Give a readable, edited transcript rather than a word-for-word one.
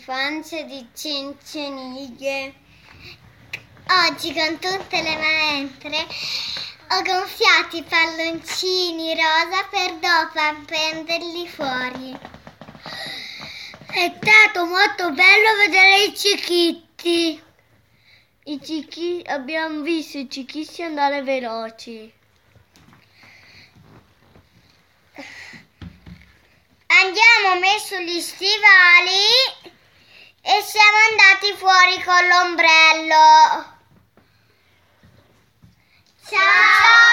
infanzia di Cencenighe. Oggi con tutte le maestre ho gonfiato i palloncini rosa per dopo appenderli fuori. È stato molto bello vedere i cicchitti. Abbiamo visto i cicchitti andare veloci. Abbiamo messo gli stivali e siamo andati fuori con l'ombrello. Ciao!